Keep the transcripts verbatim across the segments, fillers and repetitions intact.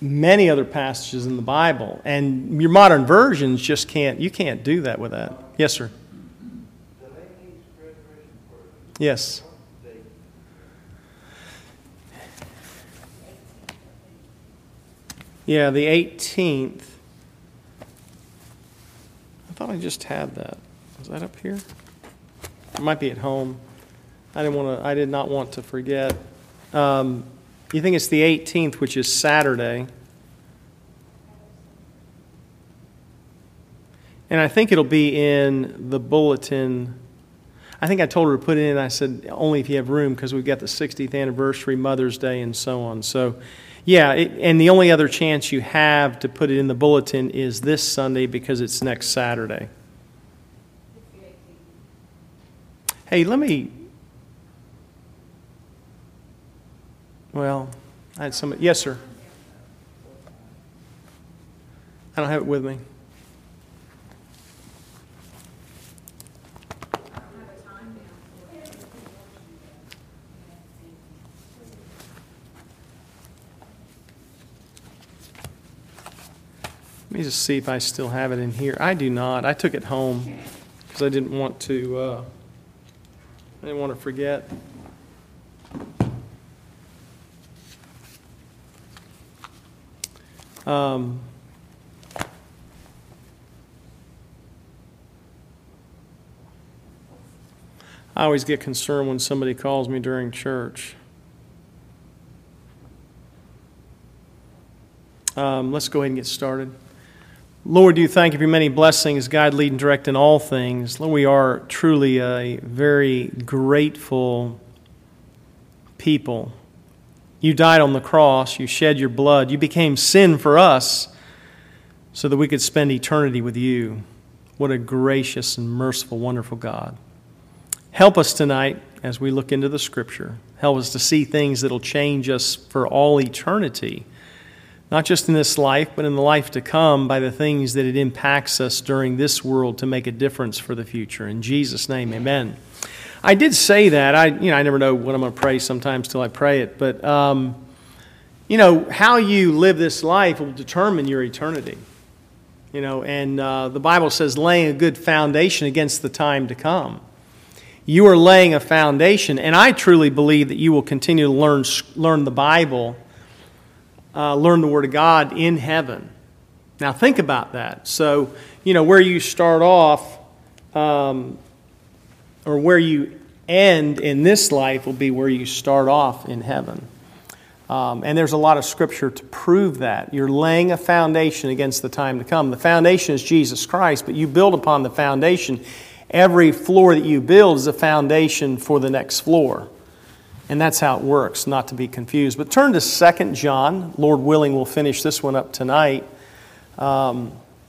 many other passages in the Bible. And your modern versions just can't, you can't do that with that. Yes, sir. Yes. Yeah, the eighteenth. I thought I just had that. Is that up here? It might be at home. I didn't want to. I did not want to forget. Um, you think it's the eighteenth, which is Saturday, and I think it'll be in the bulletin. I think I told her to put it in. I said only if you have room because we've got the sixtieth anniversary, Mother's Day, and so on. So. Yeah, it, and the only other chance you have to put it in the bulletin is this Sunday because it's next Saturday. Hey, let me... Well, I had some... Yes, sir. I don't have it with me. Let me just see if I still have it in here. I do not. I took it home because I didn't want to. Uh, I didn't want to forget. Um, I always get concerned when somebody calls me during church. Um, let's go ahead and get started. Lord, do thank you for your many blessings, guide, lead, and direct in all things. Lord, we are truly a very grateful people. You died on the cross. You shed your blood. You became sin for us so that we could spend eternity with you. What a gracious and merciful, wonderful God. Help us tonight as we look into the Scripture. Help us to see things that will change us for all eternity. Not just in this life, but in the life to come by the things that it impacts us during this world to make a difference for the future. In Jesus' name, amen. I did say that. I, you know, I never know what I'm going to pray sometimes till I pray it. But, um, you know, how you live this life will determine your eternity. You know, and uh, the Bible says laying a good foundation against the time to come. You are laying a foundation, and I truly believe that you will continue to learn learn the Bible, uh, learn the Word of God in heaven. Now think about that. So, you know, where you start off, um, or where you end in this life will be where you start off in heaven. Um, and there's a lot of Scripture to prove that. You're laying a foundation against the time to come. The foundation is Jesus Christ, but you build upon the foundation. Every floor that you build is a foundation for the next floor. And that's how it works, not to be confused. But turn to Second John. Lord willing, we'll finish this one up tonight. Um,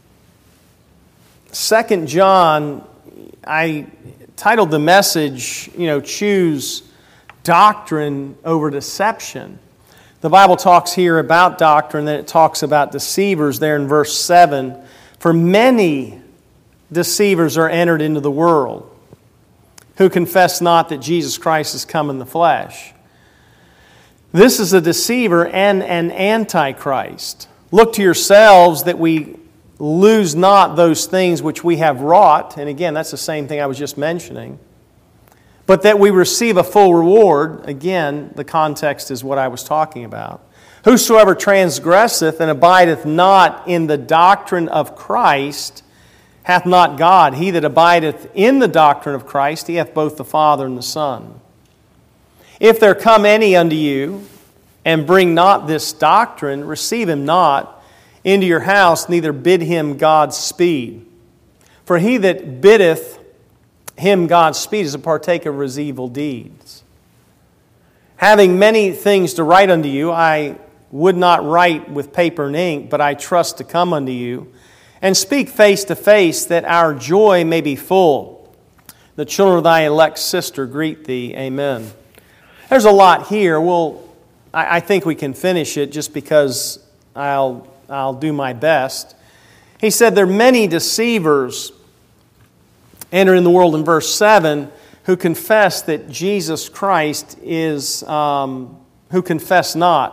Second John, I titled the message, you know, choose doctrine over deception. The Bible talks here about doctrine, then it talks about deceivers there in verse seven. For many deceivers are entered into the world, who confess not that Jesus Christ has come in the flesh. This is a deceiver and an antichrist. Look to yourselves that we lose not those things which we have wrought. And again, that's the same thing I was just mentioning. But that we receive a full reward. Again, the context is what I was talking about. Whosoever transgresseth and abideth not in the doctrine of Christ hath not God. He that abideth in the doctrine of Christ, he hath both the Father and the Son. If there come any unto you, and bring not this doctrine, receive him not into your house, neither bid him Godspeed. For he that biddeth him Godspeed is a partaker of his evil deeds. Having many things to write unto you, I would not write with paper and ink, but I trust to come unto you, and speak face to face, that our joy may be full. The children of thy elect sister greet thee. Amen. There's a lot here. Well, I, I think we can finish it just because I'll, I'll do my best. He said there are many deceivers enter in the world in verse seven who confess that Jesus Christ is, um, who confess not.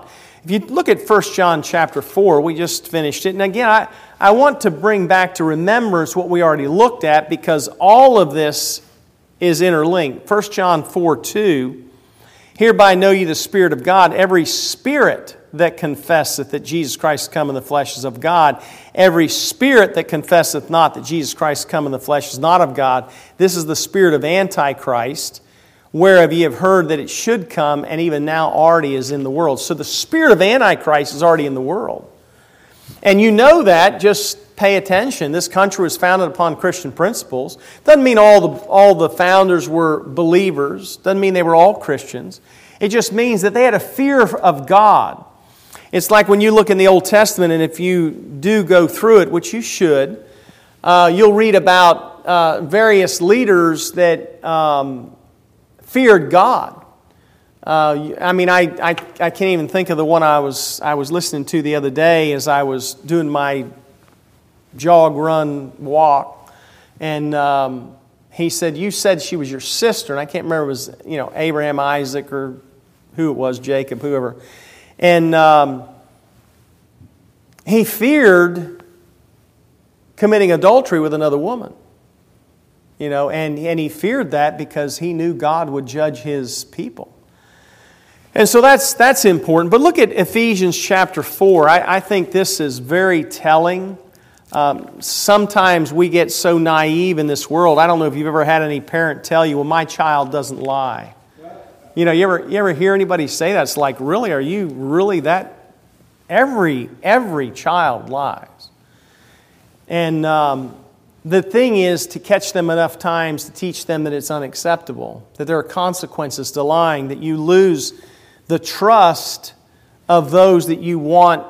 If you look at First John chapter four, we just finished it. And again, I, I want to bring back to remembrance what we already looked at, because all of this is interlinked. First John four two, hereby know ye the Spirit of God, every spirit that confesseth that Jesus Christ come in the flesh is of God. Every spirit that confesseth not that Jesus Christ come in the flesh is not of God. This is the spirit of Antichrist, whereof ye have heard that it should come, and even now already is in the world. So the spirit of Antichrist is already in the world. And you know that, just pay attention. This country was founded upon Christian principles. Doesn't mean all the, all the founders were believers. Doesn't mean they were all Christians. It just means that they had a fear of God. It's like when you look in the Old Testament, and if you do go through it, which you should, uh, you'll read about uh, various leaders that um, feared God. Uh, I mean, I, I I can't even think of the one I was I was listening to the other day as I was doing my jog, run, walk, and um, he said, "You said she was your sister," and I can't remember if it was, you know, Abraham, Isaac, or who it was, Jacob, whoever. And um, he feared committing adultery with another woman. You know, and, and he feared that because he knew God would judge his people. And so that's that's important. But look at Ephesians chapter four. I, I think this is very telling. Um, sometimes we get so naive in this world. I don't know if you've ever had any parent tell you, well, my child doesn't lie. You know, you ever you ever hear anybody say that? It's like, really, are you really that? Every every child lies. And um, the thing is to catch them enough times to teach them that it's unacceptable, that there are consequences to lying, that you lose the trust of those that you want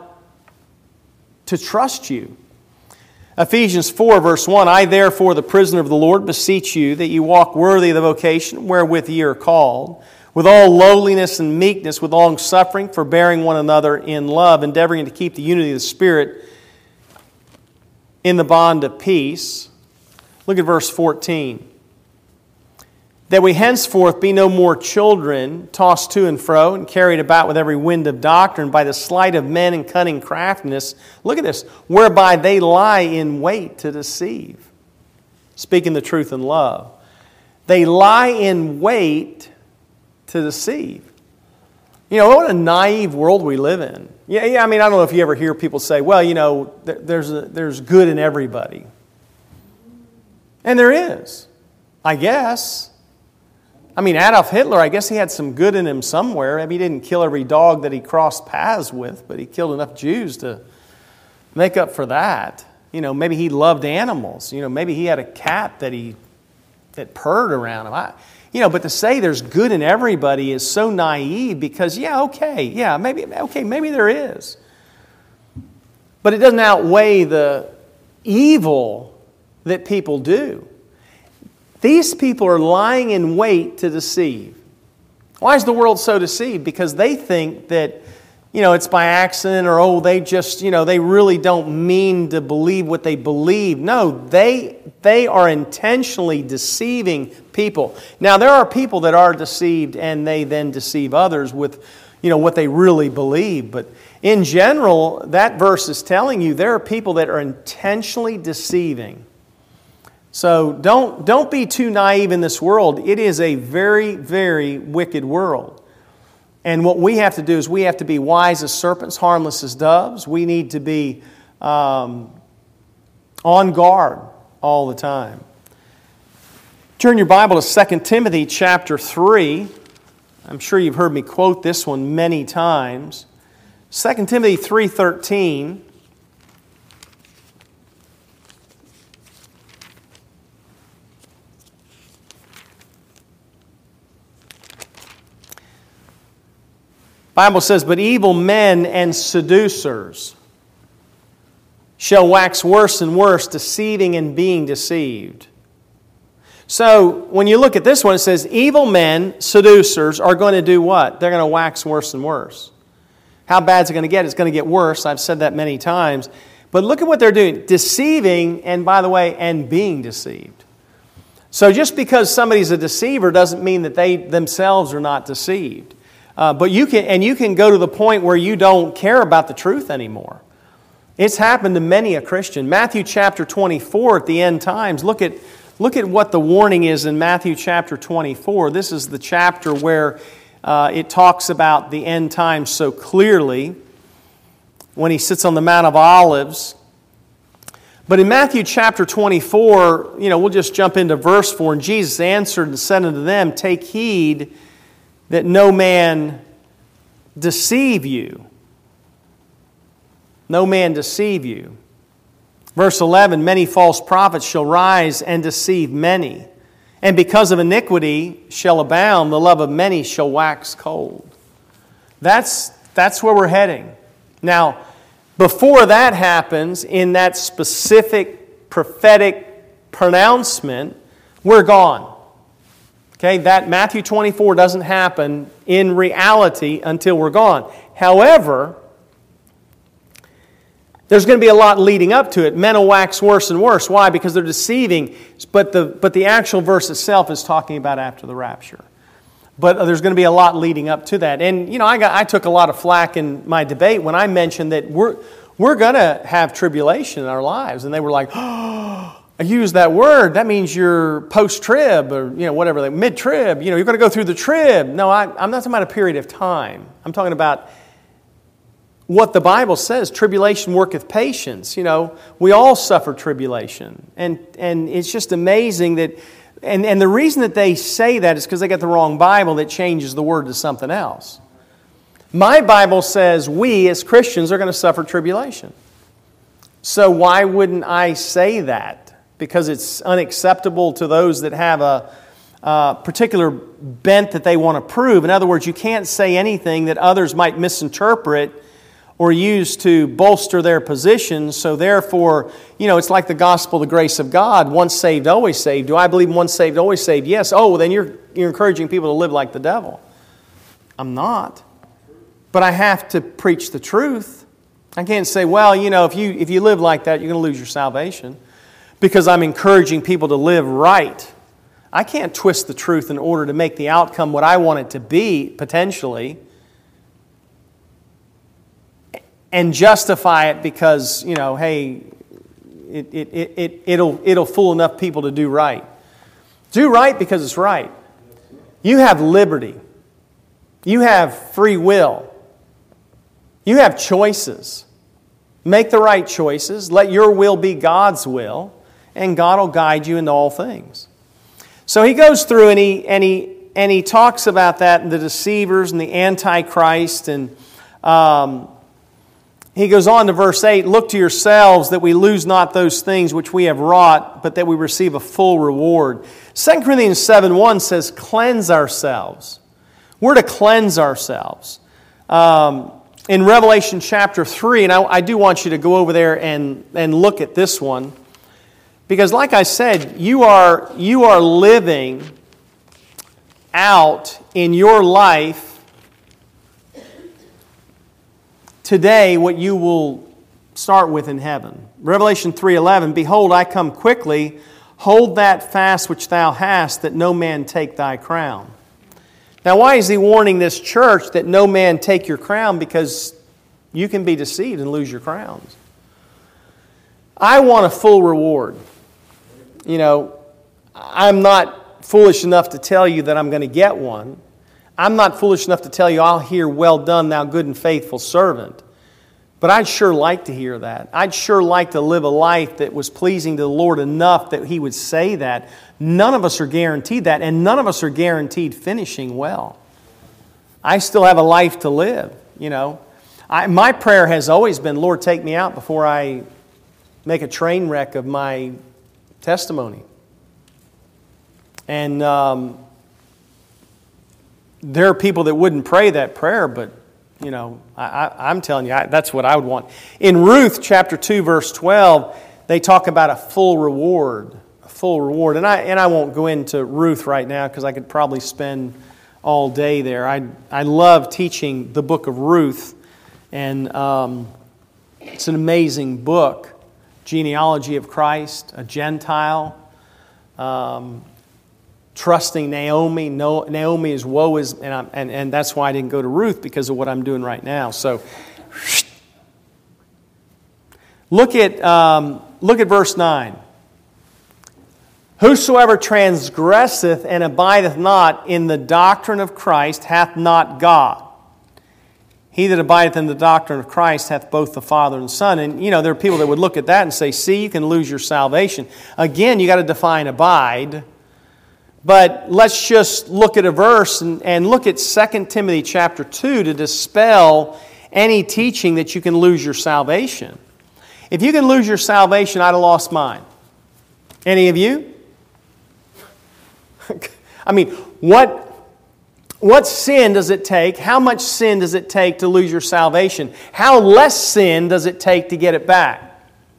to trust you. Ephesians four, verse one, I therefore, the prisoner of the Lord, beseech you that you walk worthy of the vocation wherewith ye are called, with all lowliness and meekness, with long suffering, forbearing one another in love, endeavoring to keep the unity of the Spirit in the bond of peace. Look at verse fourteen. That we henceforth be no more children, tossed to and fro, and carried about with every wind of doctrine by the sleight of men and cunning craftiness. Look at this. Whereby they lie in wait to deceive. Speaking the truth in love. They lie in wait to deceive. You know, what a naive world we live in. Yeah, yeah. I mean, I don't know if you ever hear people say, well, you know, there's a, there's good in everybody. And there is, I guess. I mean, Adolf Hitler, I guess he had some good in him somewhere. Maybe he didn't kill every dog that he crossed paths with, but he killed enough Jews to make up for that. You know, maybe he loved animals. You know, maybe he had a cat that he that purred around him. I, you know, but to say there's good in everybody is so naive because, yeah, okay, yeah, maybe, okay, maybe there is. But it doesn't outweigh the evil that people do. These people are lying in wait to deceive. Why is the world so deceived? Because they think that, you know, it's by accident or, oh, they just, you know, they really don't mean to believe what they believe. No, they, they are intentionally deceiving people. Now, there are people that are deceived and they then deceive others with, you know, what they really believe. But in general, that verse is telling you there are people that are intentionally deceiving. So don't, don't be too naive in this world. It is a very, very wicked world. And what we have to do is we have to be wise as serpents, harmless as doves. We need to be um, on guard all the time. Turn your Bible to Second Timothy chapter three. I'm sure you've heard me quote this one many times. Second Timothy three thirteen. Bible says, but evil men and seducers shall wax worse and worse, deceiving and being deceived. So when you look at this one, it says evil men, seducers, are going to do what? They're going to wax worse and worse. How bad is it going to get? It's going to get worse. I've said that many times. But look at what they're doing. Deceiving, and by the way, and being deceived. So just because somebody's a deceiver doesn't mean that they themselves are not deceived. Uh, but you can, and you can go to the point where you don't care about the truth anymore. It's happened to many a Christian. Matthew chapter twenty-four at the end times, look at, look at what the warning is in Matthew chapter twenty-four. This is the chapter where uh, it talks about the end times so clearly when he sits on the Mount of Olives. But in Matthew chapter twenty-four, you know, we'll just jump into verse four. And Jesus answered and said unto them, take heed that no man deceive you. No man deceive you. Verse eleven, many false prophets shall rise and deceive many. And because of iniquity shall abound, the love of many shall wax cold. That's, that's where we're heading. Now, before that happens, in that specific prophetic pronouncement, we're gone. Okay, that Matthew twenty-four doesn't happen in reality until we're gone. However, there's going to be a lot leading up to it. Men will wax worse and worse. Why? Because they're deceiving. But the, but the actual verse itself is talking about after the rapture. But there's going to be a lot leading up to that. And, you know, I got I took a lot of flack in my debate when I mentioned that we're, we're going to have tribulation in our lives. And they were like, oh, I use that word. That means you're post-trib or, you know, whatever, like mid-trib. You know, you're going to go through the trib. No, I, I'm not talking about a period of time. I'm talking about what the Bible says. Tribulation worketh patience. You know, we all suffer tribulation. And, and it's just amazing that... And, and the reason that they say that is because they got the wrong Bible that changes the word to something else. My Bible says we as Christians are going to suffer tribulation. So why wouldn't I say that? Because it's unacceptable to those that have a, a particular bent that they want to prove. In other words, you can't say anything that others might misinterpret or use to bolster their position. So therefore, you know, it's like the gospel, the grace of God. Once saved, always saved. Do I believe in once saved, always saved? Yes. Oh, well, then you're, you're encouraging people to live like the devil. I'm not. But I have to preach the truth. I can't say, well, you know, if you, if you live like that, you're going to lose your salvation. Because I'm encouraging people to live right. I can't twist the truth in order to make the outcome what I want it to be, potentially, and justify it because, you know, hey, it, it, it, it, it'll, it'll fool enough people to do right. Do right because it's right. You have liberty. You have free will. You have choices. Make the right choices. Let your will be God's will, and God will guide you into all things. So he goes through and he, and he, and he talks about that, and the deceivers and the Antichrist, and um, he goes on to verse eight, look to yourselves that we lose not those things which we have wrought, but that we receive a full reward. Second Corinthians seven one says, cleanse ourselves. We're to cleanse ourselves. Um, in Revelation chapter three, and I, I do want you to go over there and, and look at this one, because like I said, you are, you are living out in your life today what you will start with in heaven. Revelation three eleven, behold, I come quickly, hold that fast which thou hast, that no man take thy crown. Now why is he warning this church that no man take your crown? Because you can be deceived and lose your crowns. I want a full reward. You know, I'm not foolish enough to tell you that I'm going to get one. I'm not foolish enough to tell you I'll hear, well done, thou good and faithful servant. But I'd sure like to hear that. I'd sure like to live a life that was pleasing to the Lord enough that He would say that. None of us are guaranteed that, and none of us are guaranteed finishing well. I still have a life to live, you know. I, my prayer has always been, Lord, take me out before I make a train wreck of my testimony. And um, there are people that wouldn't pray that prayer, but you know, I, I, I'm telling you, I, that's what I would want. In Ruth chapter two, verse twelve, they talk about a full reward, a full reward. And I and I won't go into Ruth right now because I could probably spend all day there. I I love teaching the book of Ruth, and um, it's an amazing book. Genealogy of Christ, a Gentile. Um, trusting Naomi. No, Naomi is woe is, and, I'm, and and that's why I didn't go to Ruth, because of what I'm doing right now. So, look at um, look at verse nine. Whosoever transgresseth and abideth not in the doctrine of Christ hath not God. He that abideth in the doctrine of Christ hath both the Father and the Son. And, you know, there are people that would look at that and say, see, you can lose your salvation. Again, you got to define abide. But let's just look at a verse and, and look at Second Timothy chapter two to dispel any teaching that you can lose your salvation. If you can lose your salvation, I'd have lost mine. Any of you? I mean, what, what sin does it take? How much sin does it take to lose your salvation? How less sin does it take to get it back?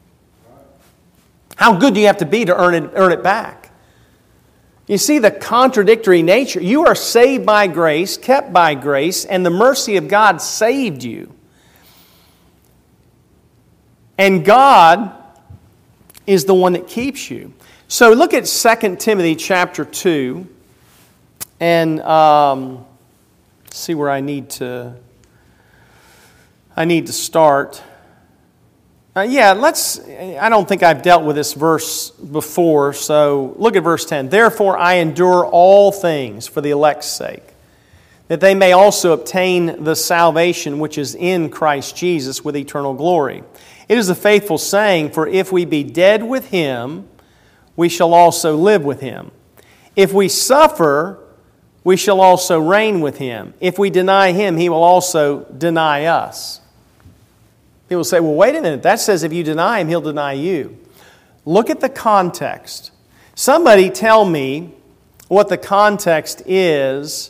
How good do you have to be to earn it, earn it back? You see the contradictory nature. You are saved by grace, kept by grace, and the mercy of God saved you. And God is the one that keeps you. So look at Second Timothy chapter two, and um, see where I need to. I need to start. Uh, yeah, let's. I don't think I've dealt with this verse before, so look at verse ten. Therefore, I endure all things for the elect's sake, that they may also obtain the salvation which is in Christ Jesus with eternal glory. It is a faithful saying, for if we be dead with Him, we shall also live with Him. If we suffer, we shall also reign with Him. If we deny Him, He will also deny us. People say, well, wait a minute. That says if you deny Him, He'll deny you. Look at the context. Somebody tell me what the context is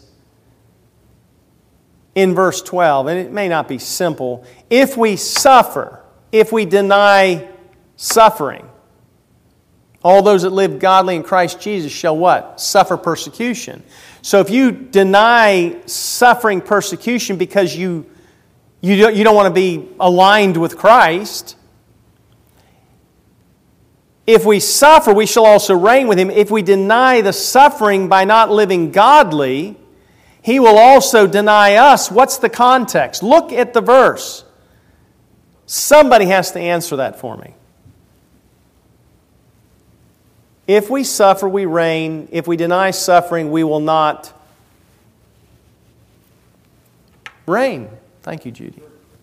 in verse twelve. And it may not be simple. If we suffer, if we deny suffering, all those that live godly in Christ Jesus shall what? Suffer persecution. So if you deny suffering persecution because you, you, don't, you don't want to be aligned with Christ, if we suffer, we shall also reign with Him. If we deny the suffering by not living godly, He will also deny us. What's the context? Look at the verse. Somebody has to answer that for me. If we suffer, we reign. If we deny suffering, we will not reign. Thank you, Judy.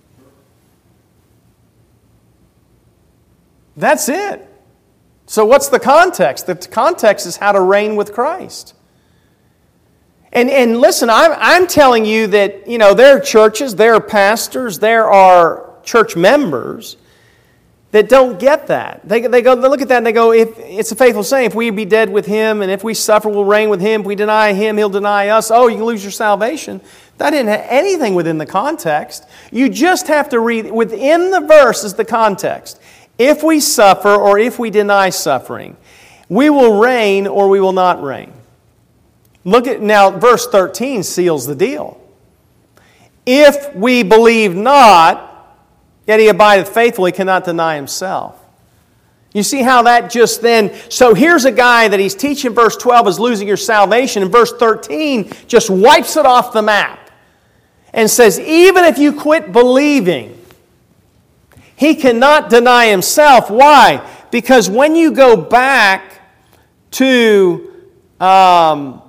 That's it. So what's the context? The context is how to reign with Christ. And, and listen, I'm, I'm telling you that, you know, there are churches, there are pastors, there are church members that don't get that. They, they go, they look at that and they go, if it's a faithful saying, if we be dead with Him and if we suffer, we'll reign with Him. If we deny Him, He'll deny us. Oh, you can lose your salvation. That didn't have anything within the context. You just have to read, within the verse is the context. If we suffer or if we deny suffering, we will reign or we will not reign. Look at, now verse thirteen seals the deal. If we believe not, yet He abideth faithful, He cannot deny Himself. You see how that just then... So here's a guy that he's teaching verse twelve is losing your salvation, and verse thirteen just wipes it off the map and says, even if you quit believing, He cannot deny Himself. Why? Because when you go back to... Um,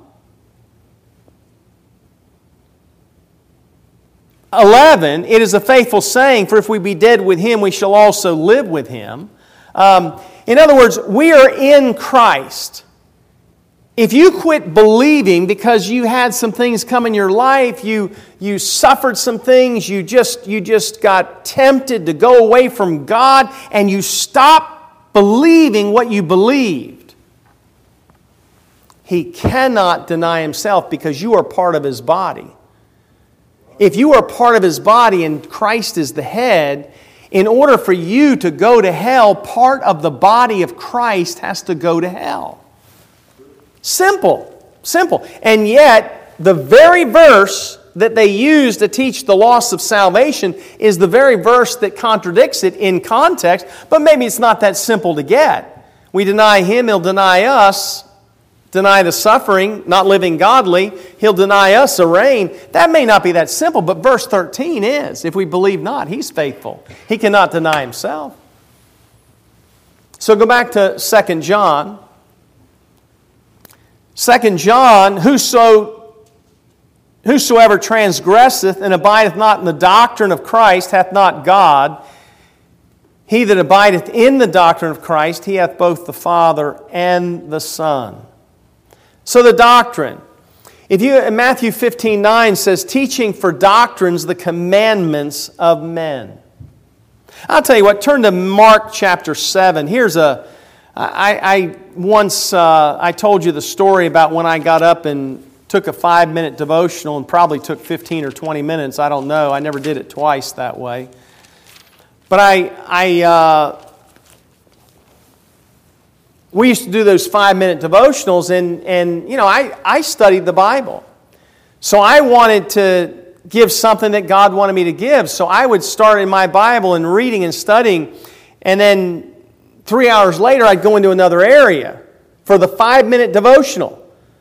eleven, it is a faithful saying, for if we be dead with Him, we shall also live with Him. Um, in other words, we are in Christ. If you quit believing because you had some things come in your life, you, you suffered some things, you just, you just got tempted to go away from God, and you stopped believing what you believed, He cannot deny Himself because you are part of His body. If you are part of His body and Christ is the head, in order for you to go to hell, part of the body of Christ has to go to hell. Simple. Simple. And yet, the very verse that they use to teach the loss of salvation is the very verse that contradicts it in context, but maybe it's not that simple to get. We deny Him, He'll deny us. deny the suffering, not living godly. He'll deny us a reign. That may not be that simple, but verse thirteen is. If we believe not, He's faithful. He cannot deny Himself. So go back to Second John. Second John, whoso, whosoever transgresseth and abideth not in the doctrine of Christ hath not God. He that abideth in the doctrine of Christ, he hath both the Father and the Son. So the doctrine. If you in Matthew fifteen nine says, teaching for doctrines the commandments of men. I'll tell you what, turn to Mark chapter seven. Here's a, I, I once, uh, I told you the story about when I got up and took a five-minute devotional and probably took fifteen or twenty minutes. I don't know. I never did it twice that way. But I, I, uh, we used to do those five-minute devotionals, and, and you know, I, I studied the Bible. So I wanted to give something that God wanted me to give. So I would start in my Bible and reading and studying, and then three hours later I'd go into another area for the five-minute devotional.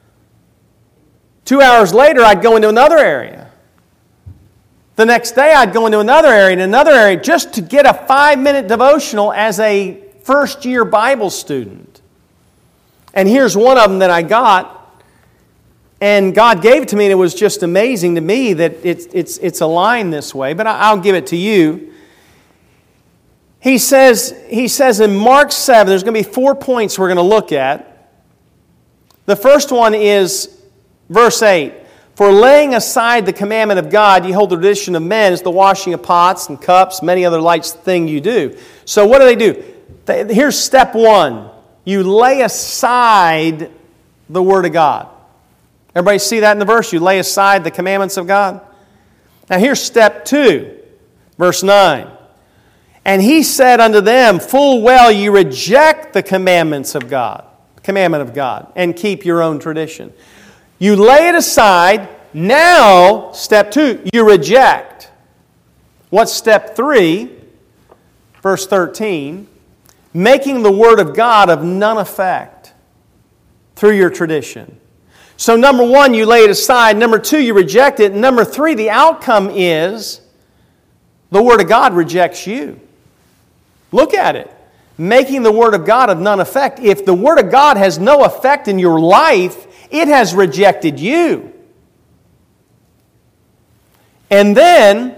Two hours later I'd go into another area. The next day I'd go into another area and another area just to get a five-minute devotional as a first-year Bible student. And here's one of them that I got, and God gave it to me, and it was just amazing to me that it's, it's, it's aligned this way, but I'll give it to you. He says, he says in Mark seven, there's going to be four points we're going to look at. The first one is verse eight. For laying aside the commandment of God, ye hold the tradition of men, is the washing of pots and cups, many other like thing you do. So what do they do? They, here's step one. You lay aside the Word of God. Everybody see that in the verse? You lay aside the commandments of God. Now here's step two, verse nine. And he said unto them, full well ye reject the commandments of God, commandment of God, and keep your own tradition. You lay it aside. Now, step two, you reject. What's step three? Verse thirteen. Making the Word of God of none effect through your tradition. So number one, you lay it aside. Number two, you reject it. And number three, the outcome is the Word of God rejects you. Look at it. Making the Word of God of none effect. If the Word of God has no effect in your life, it has rejected you. And then,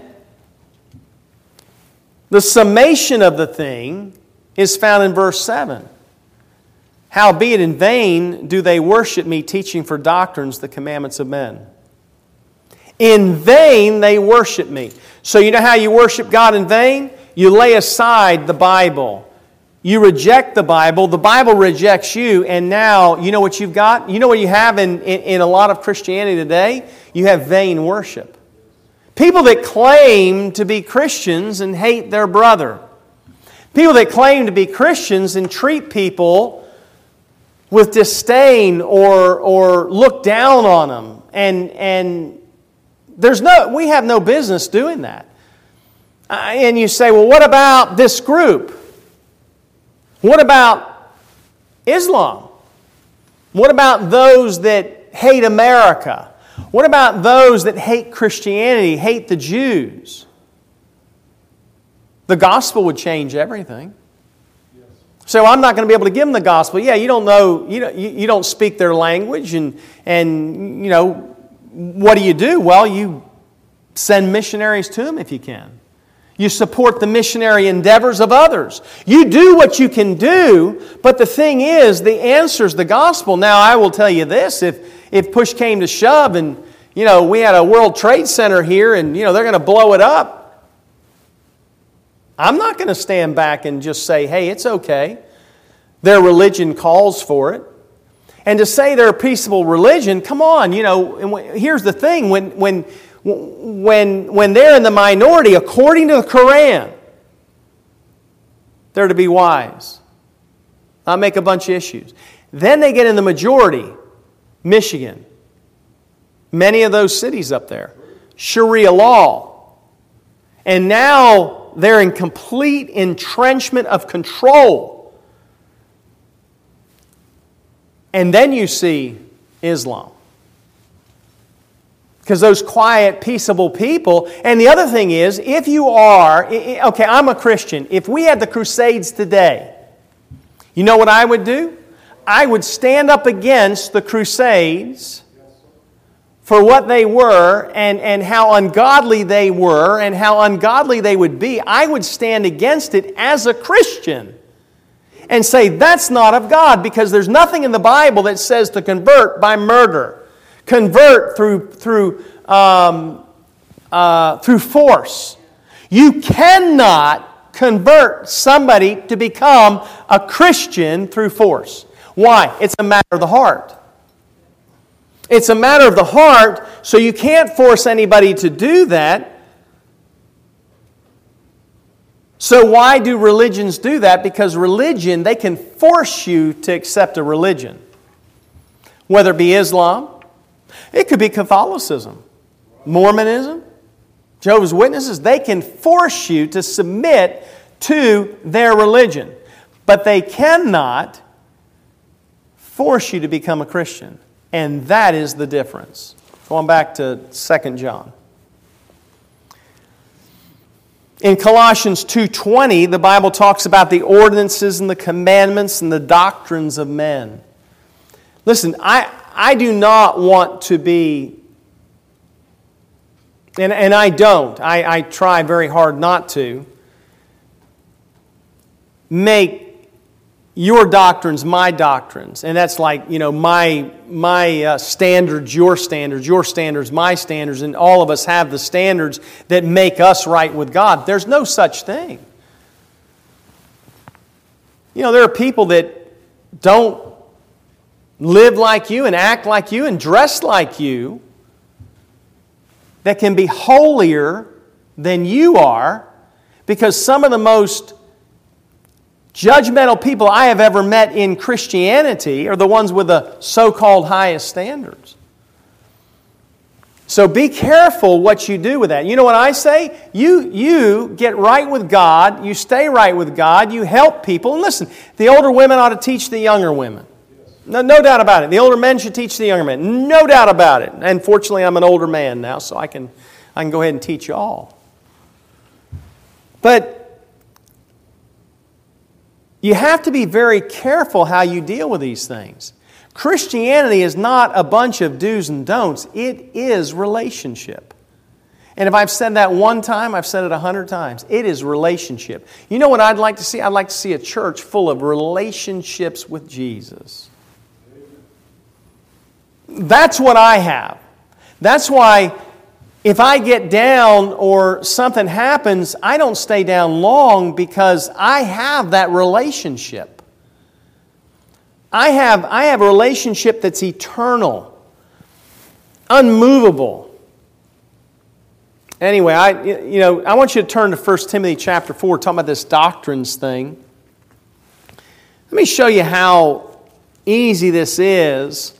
the summation of the thing is found in verse seven. Howbeit in vain do they worship me, teaching for doctrines the commandments of men. In vain they worship me. So you know how you worship God in vain? You lay aside the Bible. You reject the Bible. The Bible rejects you. And now, you know what you've got? You know what you have in, in, in a lot of Christianity today? You have vain worship. People that claim to be Christians and hate their brother. People that claim to be Christians and treat people with disdain or, or look down on them. And, and there's no, we have no business doing that. Uh, and you say, well, what about this group? What about Islam? What about those that hate America? What about those that hate Christianity, hate the Jews? The gospel would change everything. Yes. So I'm not going to be able to give them the gospel. Yeah, you don't know, you don't, you don't speak their language, and and you know, what do you do? Well, you send missionaries to them if you can. You support the missionary endeavors of others. You do what you can do, but the thing is, the answer is the gospel. Now, I will tell you this, if if push came to shove and, you know, we had a World Trade Center here and, you know, they're going to blow it up, I'm not going to stand back and just say, hey, it's okay. Their religion calls for it. And to say they're a peaceable religion, come on, you know, and here's the thing, when when when when they're in the minority, according to the Quran, they're to be wise, not make a bunch of issues. Then they get in the majority, Michigan, many of those cities up there, Sharia law. And now they're in complete entrenchment of control. And then you see Islam. Because those quiet, peaceable people. And the other thing is, if you are, okay, I'm a Christian. If we had the Crusades today, you know what I would do? I would stand up against the Crusades for what they were and, and how ungodly they were and how ungodly they would be. I would stand against it as a Christian and say that's not of God, because there's nothing in the Bible that says to convert by murder. Convert through through um, uh, through force. You cannot convert somebody to become a Christian through force. Why? It's a matter of the heart. It's a matter of the heart, so you can't force anybody to do that. So why do religions do that? Because religion, they can force you to accept a religion. Whether it be Islam, it could be Catholicism, Mormonism, Jehovah's Witnesses. They can force you to submit to their religion. But they cannot force you to become a Christian. And that is the difference. Going back to Second John. In Colossians two twenty, the Bible talks about the ordinances and the commandments and the doctrines of men. Listen, I, I do not want to be, and, and I don't, I, I try very hard not to, make your doctrines my doctrines. And that's like, you know, my, my uh, standards, your standards, your standards, my standards, and all of us have the standards that make us right with God. There's no such thing. You know, there are people that don't live like you and act like you and dress like you that can be holier than you are, because some of the most judgmental people I have ever met in Christianity are the ones with the so-called highest standards. So be careful what you do with that. You know what I say? You, you get right with God, you stay right with God, you help people. And listen, the older women ought to teach the younger women. No, no doubt about it. The older men should teach the younger men. No doubt about it. And fortunately, I'm an older man now, so I can, I can go ahead and teach you all. But you have to be very careful how you deal with these things. Christianity is not a bunch of do's and don'ts. It is relationship. And if I've said that one time, I've said it a hundred times. It is relationship. You know what I'd like to see? I'd like to see a church full of relationships with Jesus. That's what I have. That's why if I get down or something happens, I don't stay down long, because I have that relationship. I have, I have a relationship that's eternal, unmovable. Anyway, I, you know, I want you to turn to First Timothy chapter four, talking about this doctrines thing. Let me show you how easy this is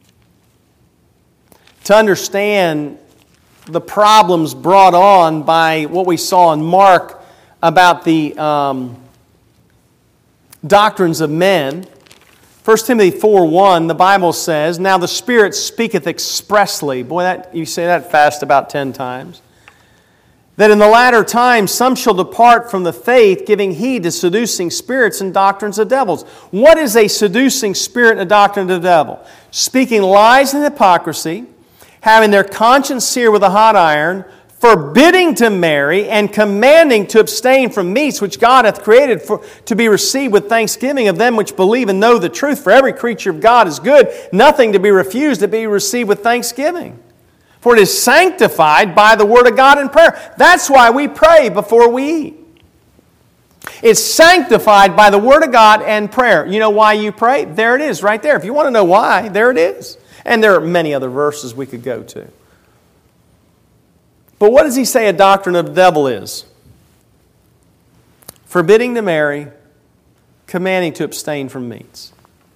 to understand the problems brought on by what we saw in Mark about the um, doctrines of men. First Timothy four one, the Bible says, "Now the Spirit speaketh expressly." Boy, that you say that fast about ten times. "That in the latter times some shall depart from the faith, giving heed to seducing spirits and doctrines of devils." What is a seducing spirit and a doctrine of the devil? Speaking lies and hypocrisy, having their conscience seared with a hot iron, forbidding to marry, and commanding to abstain from meats which God hath created for, to be received with thanksgiving of them which believe and know the truth. For every creature of God is good, nothing to be refused, to be received with thanksgiving. For it is sanctified by the word of God and prayer. That's why we pray before we eat. It's sanctified by the word of God and prayer. You know why you pray? There it is, right there. If you want to know why, there it is. And there are many other verses we could go to. But what does he say a doctrine of the devil is? Forbidding to marry, commanding to abstain from meats.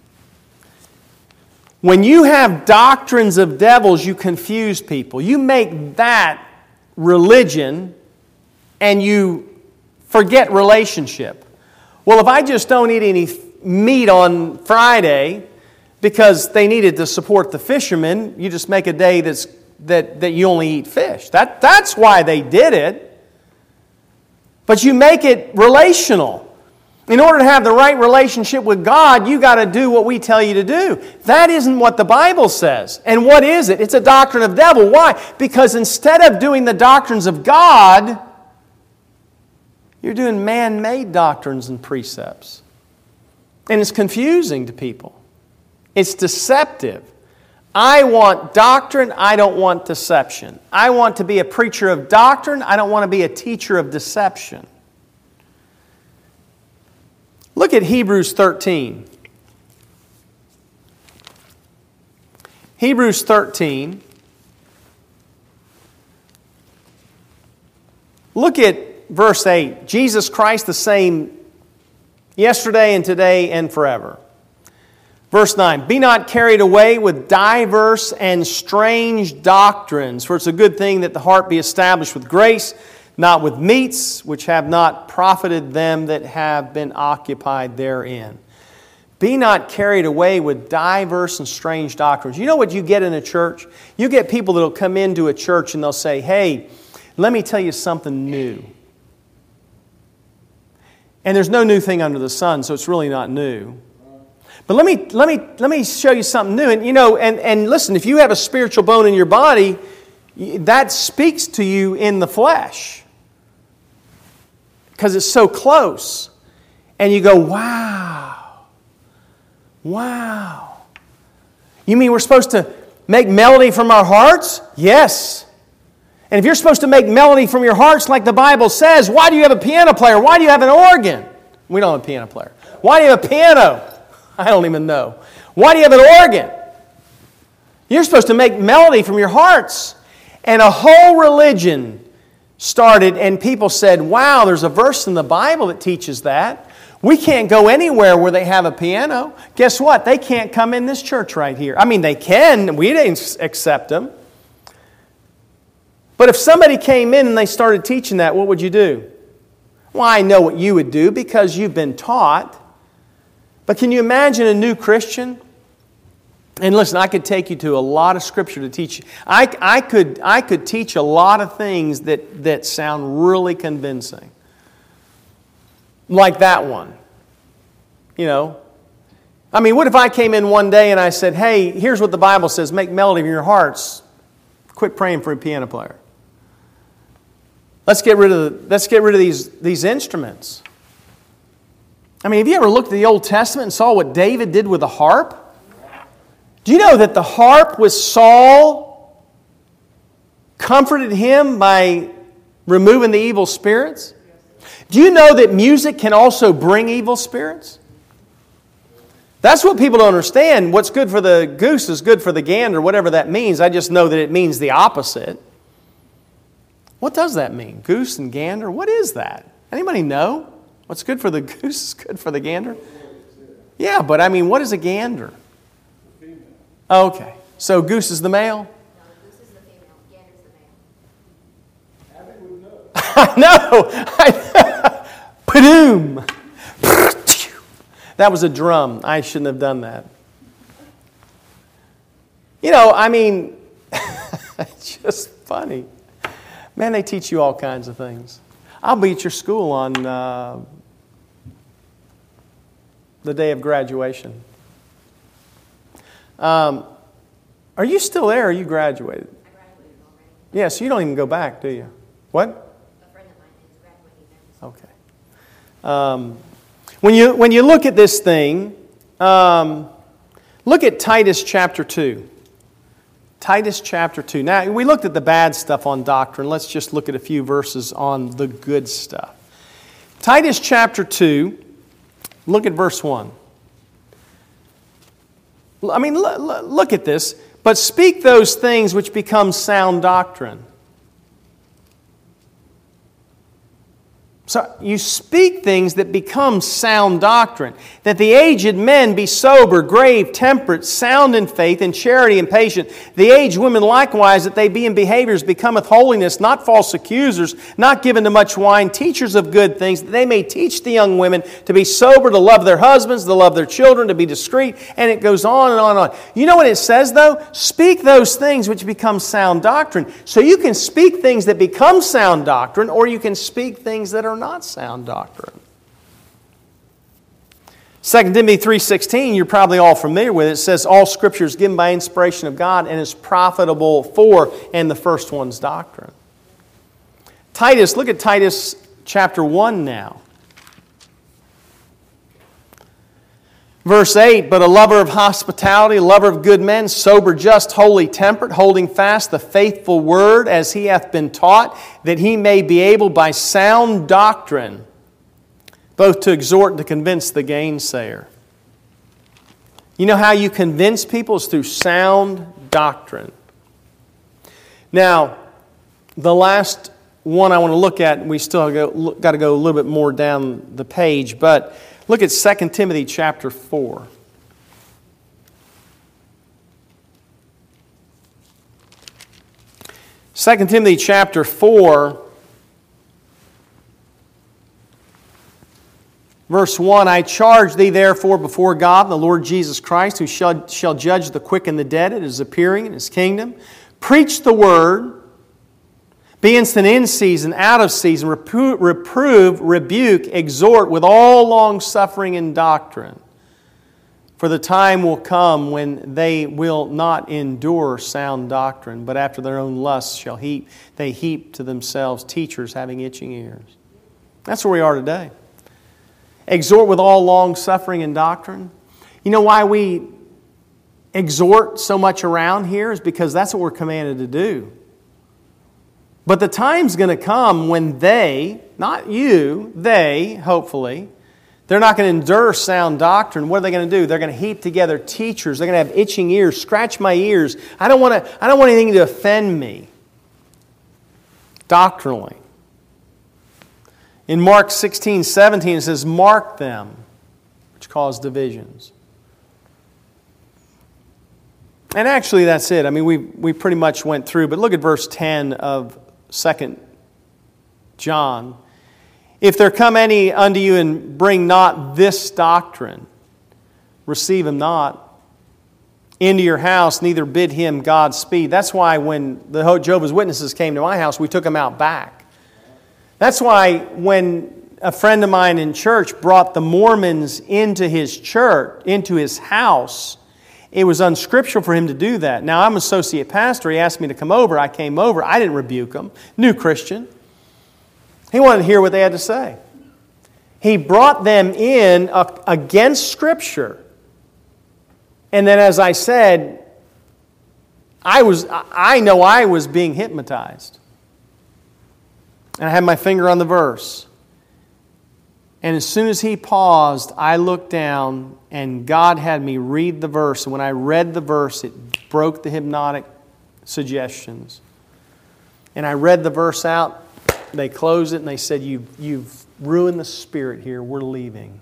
When you have doctrines of devils, you confuse people. You make that religion and you forget relationship. Well, if I just don't eat any meat on Friday because they needed to support the fishermen, you just make a day that's, that, that you only eat fish. That, that's why they did it. But you make it relational. In order to have the right relationship with God, you got to do what we tell you to do. That isn't what the Bible says. And what is it? It's a doctrine of the devil. Why? Because instead of doing the doctrines of God, you're doing man-made doctrines and precepts. And it's confusing to people. It's deceptive. I want doctrine, I don't want deception. I want to be a preacher of doctrine, I don't want to be a teacher of deception. Look at Hebrews thirteen. Hebrews thirteen. Look at verse eight. Jesus Christ the same yesterday and today and forever. Verse nine. Be not carried away with diverse and strange doctrines, for it's a good thing that the heart be established with grace, not with meats, which have not profited them that have been occupied therein. Be not carried away with diverse and strange doctrines. You know what you get in a church? You get people that will come into a church and they'll say, hey, let me tell you something new. And there's no new thing under the sun, so it's really not new. But let me, let me, let me show you something new. And, you know, and, and listen, if you have a spiritual bone in your body, that speaks to you in the flesh. Because it's so close. And you go, wow. Wow. You mean we're supposed to make melody from our hearts? Yes. And if you're supposed to make melody from your hearts like the Bible says, why do you have a piano player? Why do you have an organ? We don't have a piano player. Why do you have a piano? I don't even know. Why do you have an organ? You're supposed to make melody from your hearts. And a whole religion started, and people said, wow, there's a verse in the Bible that teaches that. We can't go anywhere where they have a piano. Guess what? They can't come in this church right here. I mean, they can. We didn't accept them. But if somebody came in and they started teaching that, what would you do? Well, I know what you would do because you've been taught. But can you imagine a new Christian? And listen, I could take you to a lot of Scripture to teach you. I, I, could, I could teach a lot of things that, that sound really convincing. Like that one. You know? I mean, what if I came in one day and I said, hey, here's what the Bible says, make melody in your hearts. Quit praying for a piano player. Let's get rid of, the, let's get rid of these, these instruments. I mean, have you ever looked at the Old Testament and saw what David did with the harp? Do you know that the harp with Saul comforted him by removing the evil spirits? Do you know that music can also bring evil spirits? That's what people don't understand. What's good for the goose is good for the gander, whatever that means. I just know that it means the opposite. What does that mean? Goose and gander? What is that? Anybody know? What's good for the goose is good for the gander? Yeah, but I mean, what is a gander? Okay, so goose is the male? No, goose is the female. Gander is the male. I know! I, Padoom! That was a drum. I shouldn't have done that. You know, I mean, it's just funny. Man, they teach you all kinds of things. I'll be at your school on uh, the day of graduation. Um, are you still there or are you graduated? I graduated already. Yes, yeah, so you don't even go back, do you? What? A friend of mine is graduating there. Okay. Um, when you when you look at this thing, um, look at Titus chapter two. Titus chapter two. Now, we looked at the bad stuff on doctrine. Let's just look at a few verses on the good stuff. Titus chapter two, look at verse one. I mean, look at this. But speak those things which become sound doctrine. So you speak things that become sound doctrine. That the aged men be sober, grave, temperate, sound in faith, in charity, and patient. The aged women likewise, that they be in behaviors becometh holiness, not false accusers, not given to much wine, teachers of good things, that they may teach the young women to be sober, to love their husbands, to love their children, to be discreet, and it goes on and on and on. You know what it says though? Speak those things which become sound doctrine. So you can speak things that become sound doctrine, or you can speak things that are not sound doctrine. Second Timothy three sixteen, you're probably all familiar with it. It says, all Scripture is given by inspiration of God and is profitable for, and the first one's doctrine. Titus, look at Titus chapter one now. Verse eight, but a lover of hospitality, a lover of good men, sober, just, holy, temperate, holding fast the faithful word as he hath been taught, that he may be able by sound doctrine both to exhort and to convince the gainsayer. You know how you convince people is through sound doctrine. Now, the last one I want to look at, we still got to go a little bit more down the page, but look at Second Timothy chapter four. Second Timothy chapter four, verse one, I charge thee therefore before God and the Lord Jesus Christ, who shall, shall judge the quick and the dead at His appearing in His kingdom. Preach the word. Be instant in season, out of season, reprove, reprove, rebuke, exhort with all long suffering and doctrine. For the time will come when they will not endure sound doctrine, but after their own lusts shall heap, they heap to themselves teachers having itching ears. That's where we are today. Exhort with all long suffering and doctrine. You know why we exhort so much around here is because that's what we're commanded to do. But the time's going to come when they, not you, they, hopefully, they're not going to endure sound doctrine. What are they going to do? They're going to heap together teachers. They're going to have itching ears. Scratch my ears. I don't want to, I don't want anything to offend me doctrinally. In Mark sixteen seventeen, it says, mark them, which cause divisions. And actually, that's it. I mean, we we pretty much went through, but look at verse ten of Second John. If there come any unto you and bring not this doctrine, receive him not into your house, neither bid him Godspeed. That's why when the Jehovah's Witnesses came to my house, we took them out back. That's why when a friend of mine in church brought the Mormons into his church, into his house, it was unscriptural for him to do that. Now, I'm associate pastor. He asked me to come over. I came over. I didn't rebuke him. New Christian. He wanted to hear what they had to say. He brought them in against Scripture. And then, as I said, I was I know I was being hypnotized. And I had my finger on the verse. And as soon as he paused, I looked down and God had me read the verse. And when I read the verse, it broke the hypnotic suggestions. And I read the verse out. They closed it and they said, you've, you've ruined the spirit here. We're leaving.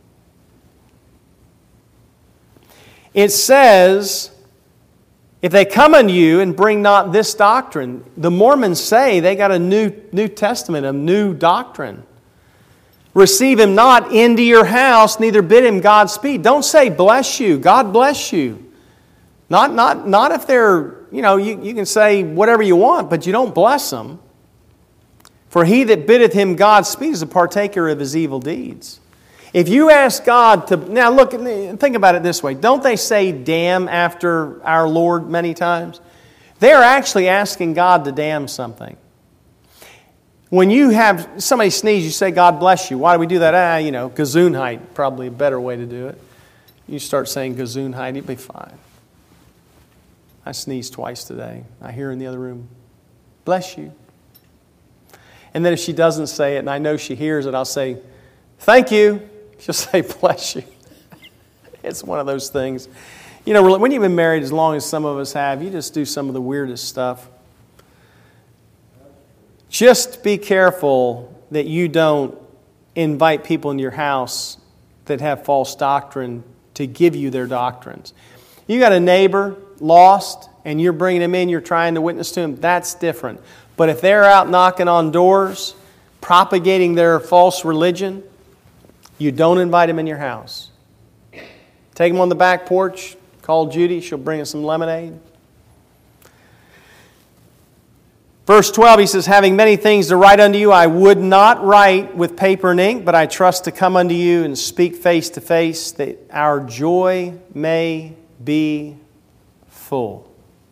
It says, if they come unto you and bring not this doctrine, the Mormons say they got a new, new testament, a new doctrine. Receive him not into your house, neither bid him Godspeed. Don't say bless you, God bless you. Not, not, not if they're, you know, you, you can say whatever you want, but you don't bless them. For he that biddeth him Godspeed is a partaker of his evil deeds. If you ask God to... Now look, think about it this way. Don't they say damn after our Lord many times? They're actually asking God to damn something. When you have somebody sneeze, you say, God bless you. Why do we do that? Ah, you know, Gesundheit, probably a better way to do it. You start saying Gesundheit, you'll be fine. I sneezed twice today. I hear in the other room, bless you. And then if she doesn't say it, and I know she hears it, I'll say, thank you. She'll say, bless you. It's one of those things. You know, when you've been married as long as some of us have, you just do some of the weirdest stuff. Just be careful that you don't invite people into your house that have false doctrine to give you their doctrines. You got a neighbor lost and you're bringing them in, you're trying to witness to them, that's different. But if they're out knocking on doors, propagating their false religion, you don't invite them in your house. Take them on the back porch, call Judy, she'll bring us some lemonade. Verse twelve, he says, having many things to write unto you, I would not write with paper and ink, but I trust to come unto you and speak face to face, that our joy may be full.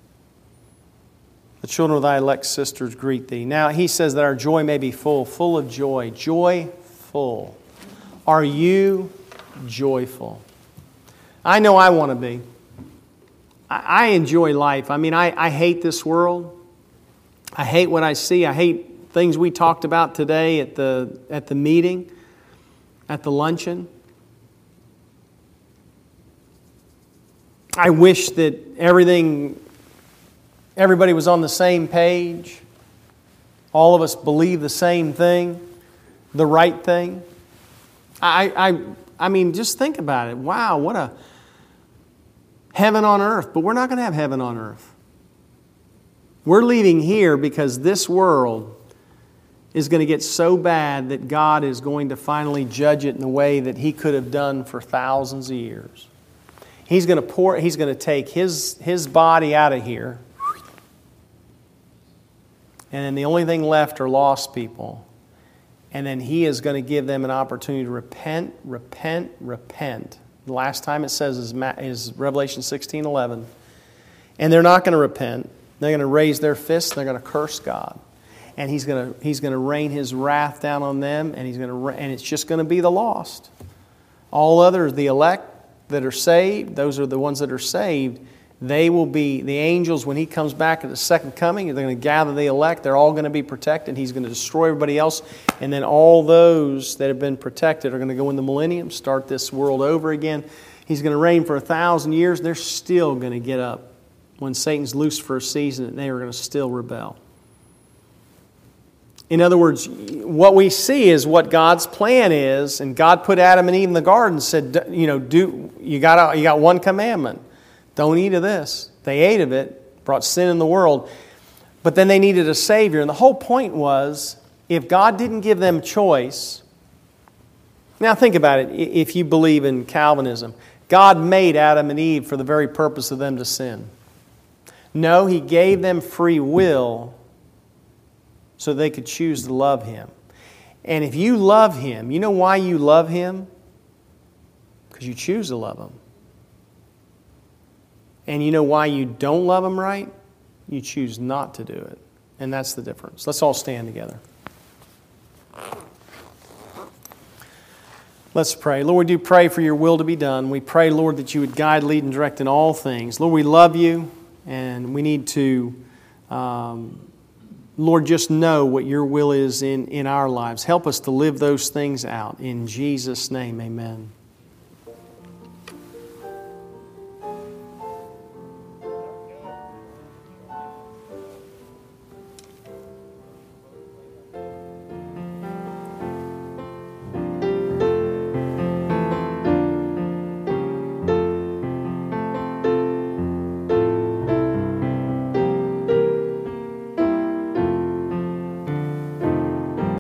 The children of thy elect sisters greet thee. Now he says that our joy may be full, full of joy, joyful. Are you joyful? I know I want to be. I, I enjoy life. I mean, I, I hate this world. I hate what I see. I hate things we talked about today at the at the meeting, at the luncheon. I wish that everything, everybody was on the same page. All of us believe the same thing, the right thing. I I I mean, just think about it. Wow, what a heaven on earth. But we're not going to have heaven on earth. We're leaving here because this world is going to get so bad that God is going to finally judge it in a way that He could have done for thousands of years. He's going to pour, He's going to take His, His body out of here. And then the only thing left are lost people. And then He is going to give them an opportunity to repent, repent, repent. The last time it says is, is Revelation sixteen eleven. And they're not going to repent. They're going to raise their fists. They're going to curse God, and He's going to He's going to rain His wrath down on them, and He's going to and it's just going to be the lost. All others, the elect that are saved, those are the ones that are saved. They will be the angels when He comes back at the second coming. They're going to gather the elect. They're all going to be protected. He's going to destroy everybody else, and then all those that have been protected are going to go in the millennium, start this world over again. He's going to reign for a thousand years. They're still going to get up. When Satan's loose for a season, they are going to still rebel. In other words, what we see is what God's plan is, and God put Adam and Eve in the garden and said, you know, do you got you got one commandment. Don't eat of this. They ate of it, brought sin in the world. But then they needed a Savior. And the whole point was, if God didn't give them choice, now think about it, if you believe in Calvinism, God made Adam and Eve for the very purpose of them to sin. No, He gave them free will so they could choose to love Him. And if you love Him, you know why you love Him? Because you choose to love Him. And you know why you don't love Him right? You choose not to do it. And that's the difference. Let's all stand together. Let's pray. Lord, we do pray for Your will to be done. We pray, Lord, that You would guide, lead, and direct in all things. Lord, we love You. And we need to, um, Lord, just know what Your will is in, in our lives. Help us to live those things out. In Jesus' name, amen.